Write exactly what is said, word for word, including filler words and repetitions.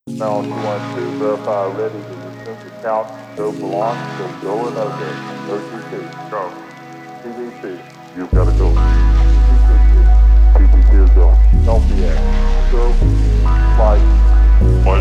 Now, two one two, verify ready to resume the count. Go for launch. So go or no go. O T P. Go. T V C. You've got to go. T T C. T T C is go. L P X. Go. Flight.